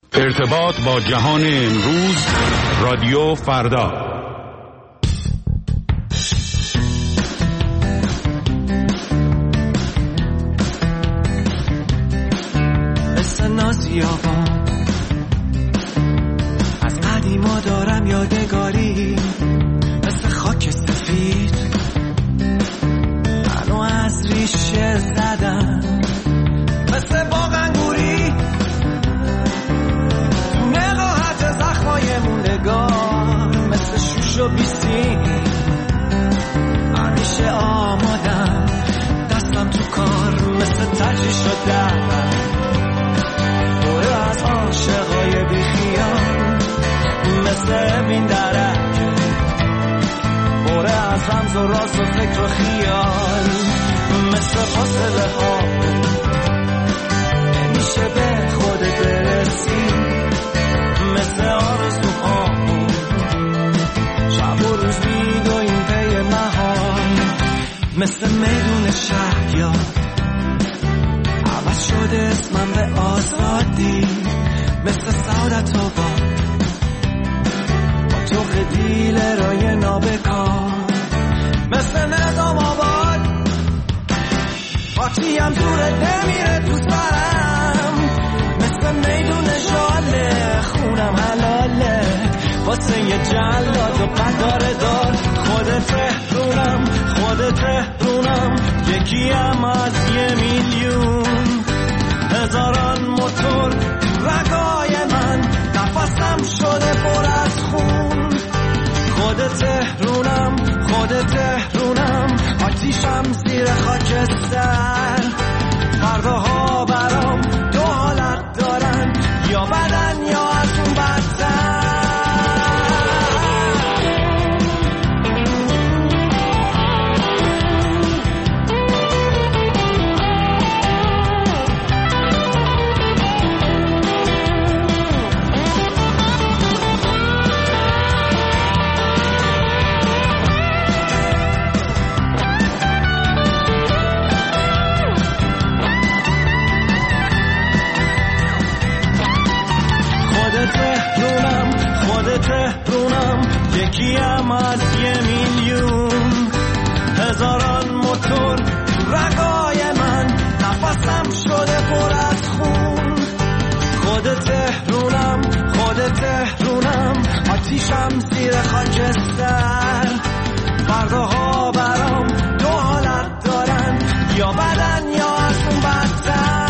ارتباط با جهان امروز، رادیو فردا. مثل نازیابان از قدیما دارم یادگاری، مثل خاک سفید منو از ریشه زدم، مثل باغ انگوری تو نقاهت زخمای موندگار، مثل شوش و بیسیم همیشه آمادم، دستم تو کار مثل ترجیح شدم، دوره از عاشقای بیخیال مثل این درک، دوره از رمز و راز و فکر و خیال، مثل فاصله ها نمیشه به خودت برسی، مثل آرزوها شب و روز میدویم پی محال، مثل میدون شهریار عوض شده اسمم به آزادی، مثل سعادت آباد با تو خدیل رای نابکار، مثل نظام آباد پاکیم زور نمیره تو سرم، مثل میدون شاله خونم حلاله واسه یه جلاد و قدار دار، خودت تهرونم خودت تهرونم، یکیم از 1,000,000 هزاران موتور رگای من، نفسم شده پر از خون، خودت تهرونم خودت تهرونم، آتیشم زیر خاکستر، فرداها برام دو حالت دارن، یا بدن یا از اون بدتر. تهرونم یکیم از 1,000,000 هزاران موتور رگای من، نفسم شده پر از خون، خودت تهرونم خودت تهرونم، آتیشم زیر خاکستر، فرداها برام دو حالت دارن، یا بدن یا از اون بدتر.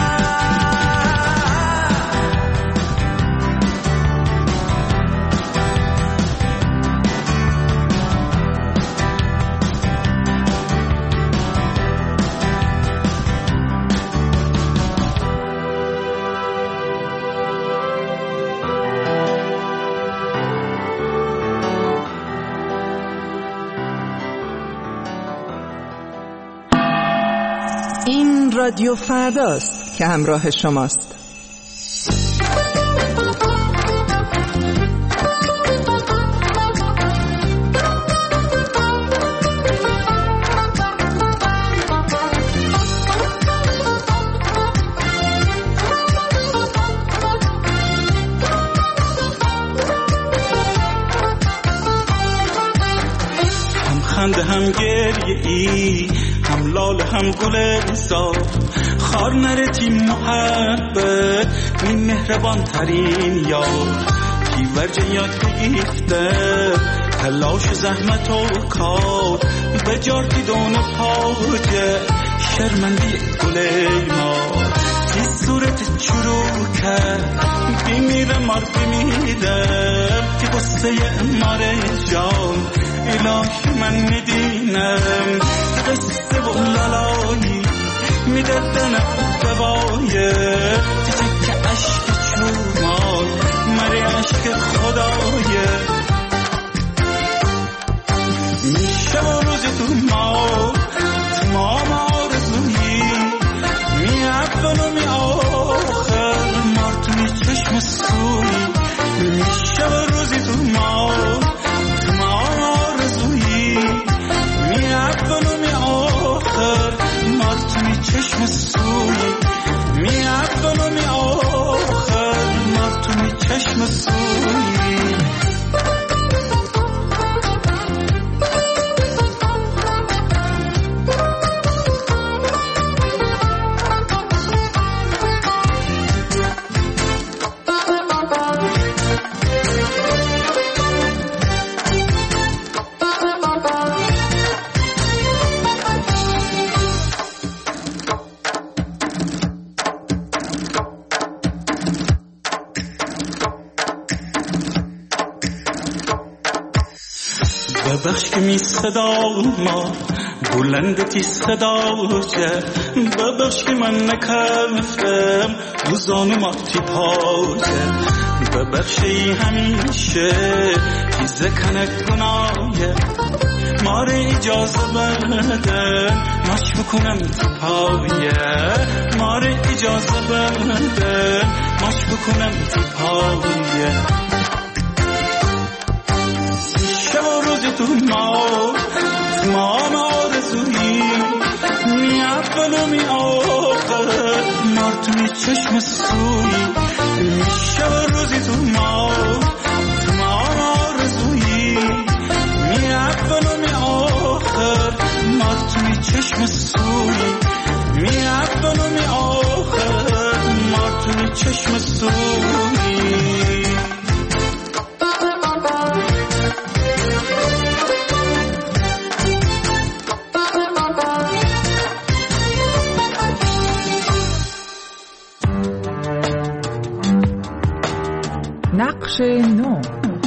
این رادیو فرداست که همراه شماست. هم خنده هم گریه ای، هم لاله هم گل صاف، خار نرتی محبت این مهربان ترین یار، کیورجه یاد بگیفته تلاش زحمت و کار، به جارتی دون پاجه شرمندی گل ما، تی صورت چروکه بیمیره مار بیمیره، تی قصه ماره جان الهی من میدینم، قصه و لالایی میدردن دوایه، تیسه که عشق چومال مری عشق خدایه، میشه و روزی تو ما تمام آرزویی، می اول و می آخر مارت می چشم سوی، میشه و روزی تو ما تمام آرزویی، می اول و می آخر مارت می چشم سوی، می سوی. ببخش که می صدا ما بلندتی صدا جه، ببخش که من نکفتم روزانو ماتی پاجه، ببخشی همیشه چیزه کنه گناهه، ماره اجازه بده ماش بکنم تو پایه، ماره اجازه بده ماش بکنم تو پایه. تو ما آرزویی می اول و می آخر مار تو می چشم سوی، میشه روزی تو ما آرزویی می اول و می آخر مار تو می چشم سوی، می اول و می آخر مار تو می چشم سوی. نقش نو.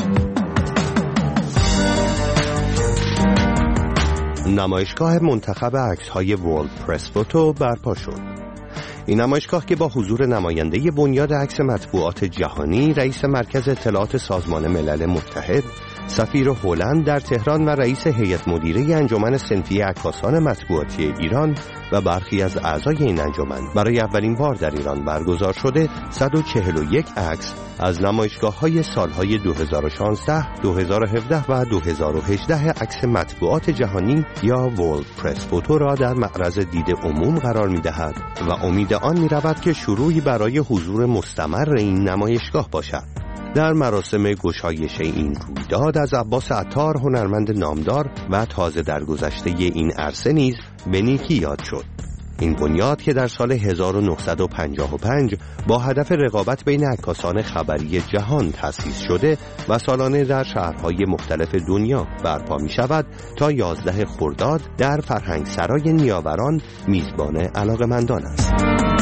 نمایشگاه منتخب عکس‌های ورلد پرس فوتو برپا شد. این نمایشگاه که با حضور نماینده بنیاد عکس مطبوعات جهانی، رئیس مرکز اطلاعات سازمان ملل متحد، سفیر هلند در تهران و رئیس هیئت مدیره انجمن صنفی عکاسان مطبوعاتی ایران و برخی از اعضای این انجمن برای اولین بار در ایران برگزار شده 141 عکس از نمایشگاه‌های سال‌های 2016، 2017 و 2018 عکس مطبوعات جهانی یا ورلد پرس فوتو را در معرض دید عموم قرار می‌دهد و امید آن می‌رود که شروعی برای حضور مستمر این نمایشگاه باشد. در مراسم گشایش این رویداد از عباس عطار، هنرمند نامدار و تازه درگذشته این عرصه نیز به نیکی یاد شد. این بنیاد که در سال 1955 با هدف رقابت بین عکاسان خبری جهان تأسیس شده و سالانه در شهرهای مختلف دنیا برپا می شود، تا 11 خرداد در فرهنگسرای نیاوران میزبان علاقه‌مندان است.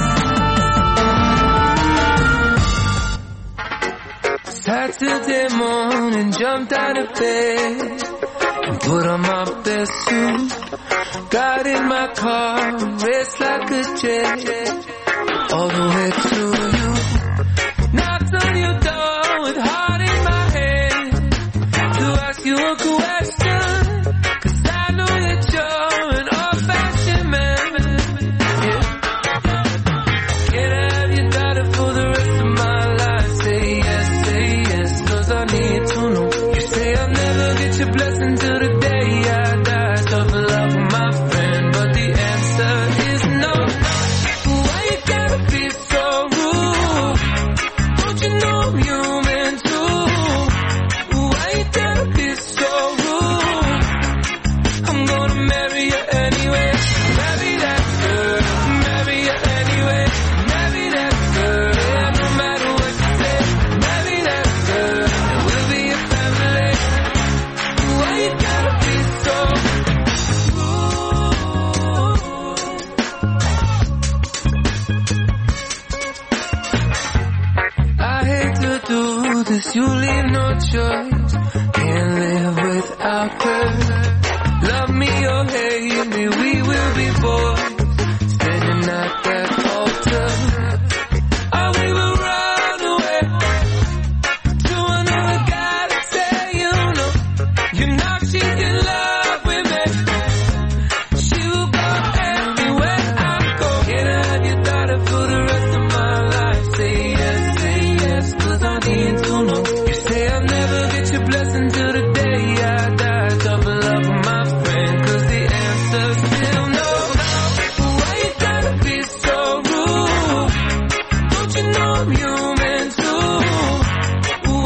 Saturday morning, jumped out of bed and put on my best suit. Got in my car, raced like a jet all the way to you. Knocked on your door with heart in my head to ask you a question, 'cause I know that you're an old-fashioned man. Yeah. Can I have your daughter for the rest of my life? Say yes, 'cause I need to know. You say I'll never get your blessing till the day I die. Tough love with my friend, but the answer is no. Why you gotta be so rude? Don't you know I'm human too? Why you gotta be so rude? I'm gonna marry you anyway. Marry that girl, marry you anyway. Marry that girl, yeah, no matter what you say. Marry that girl, and we'll be a family. Why you gotta be so rude? I hate to do this, you leave no choice. Can't live without her. Love me or hate me, we will be boys, standing at that altar. Or we will run away to another guy to say, you know she's in love with me. She will go everywhere I go. Can I have your daughter for the rest of my life? Say yes, 'cause I need to know. You say I'll never get your blessing till the day I die. Double love with my friend, 'cause the answer's still no. Why you gotta be so rude? Don't you know I'm human too?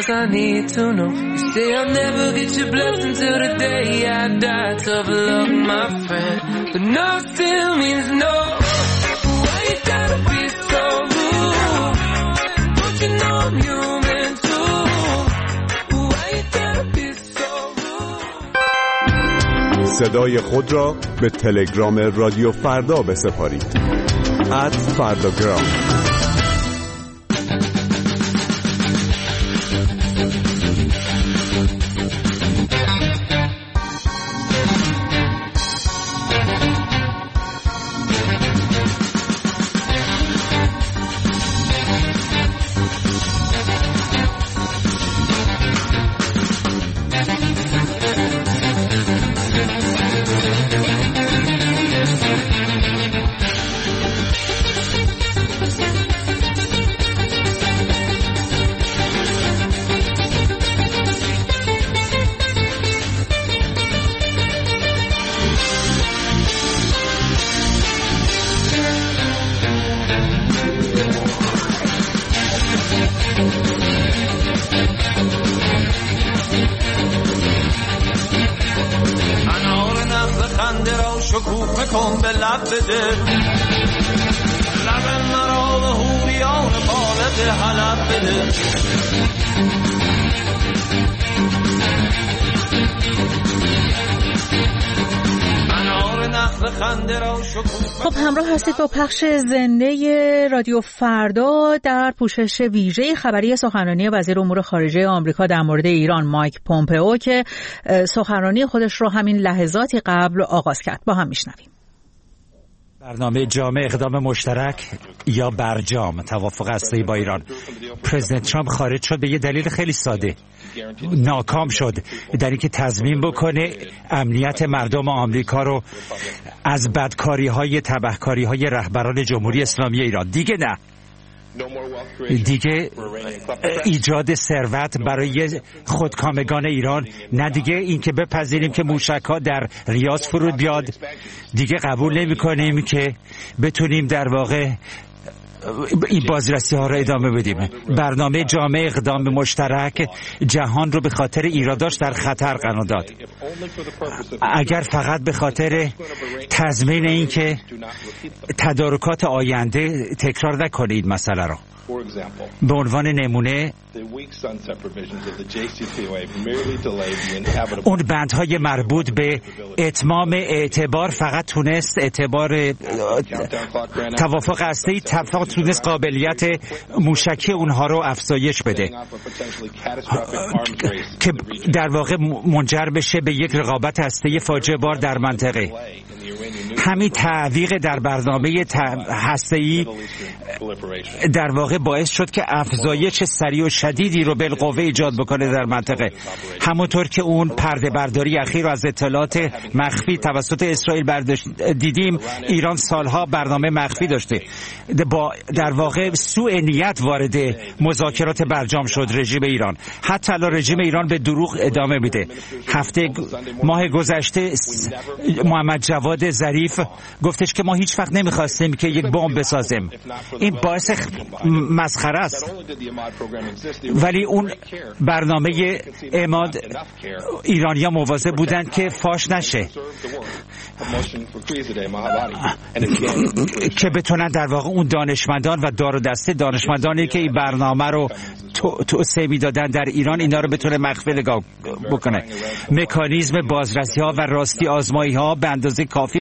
else I need to know. You say I'll never get your blessing till the day I die. Tough luck, my friend, but no still means no. Why you gotta be so rude? Don't you know I'm human too? Why you gotta be so rude? صدای خود را به تلگرام رادیو فردا بسپارید. @فرداگرام. شکوفه کن به لب بده لب مرا به هوریان بالت حلب بده خب همراه هستید با پخش زنده رادیو فردا در پوشش ویژه خبری سخنرانی وزیر امور خارجه آمریکا در مورد ایران مایک پومپئو که سخنرانی خودش رو همین لحظاتی قبل آغاز کرد. با هم میشنویم. برنامه جامع اقدام مشترک یا برجام توافق هسته‌ای با ایران. پرزیدنت ترامپ خارج شد به یه دلیل خیلی ساده. ناکام شد در اینکه تضمین بکنه امنیت مردم آمریکا رو از بدکاری‌های تبهکاری‌های رهبران جمهوری اسلامی ایران. دیگه ایجاد ثروت برای خودکامگان ایران، نه دیگه این که بپذیریم که موشک‌ها در ریاض فرود بیاد. دیگه قبول نمی‌کنیم که بتونیم در واقع این بازرسی ها را ادامه بدیم. برنامه جامع اقدام مشترک جهان رو به خاطر ایراداش در خطر قرار داد. اگر فقط به خاطر تضمین این که تدارکات آینده تکرار نکنید مسئله را. به عنوان نمونه اون بندهای مربوط به اتمام اعتبار فقط تونست اعتبار توافق هسته‌ای تونست قابلیت موشکی اونها رو افزایش بده که در واقع منجر بشه به یک رقابت هسته‌ای فاجعه بار در منطقه. همین تعویق در برنامه هسته‌ای در واقع باعث شد که افزایش سریع و شدیدی رو بالقوه ایجاد بکنه در منطقه. همونطور که اون پرده برداری اخیر رو از اطلاعات مخفی توسط اسرائیل دیدیم، ایران سالها برنامه مخفی داشته. با در واقع سوء نیت وارد مذاکرات برجام شد رژیم ایران. حتی الان رژیم ایران به دروغ ادامه میده. ماه گذشته محمد جواد ظریف گفتش که ما هیچ وقت نمیخواستیم که یک بمب بسازیم. این باعث مسخره است. ولی اون برنامه عماد ایرانی‌ها مواظب بودند که فاش نشه، که بتونن در واقع اون دانشمندان و دار و دسته دانشمندانی که این برنامه رو توسعه میدادن در ایران اینا رو بتونه مخفی نگاه بکنه. مکانیزم بازرسی ها و راستی آزمایی ها به اندازه کافی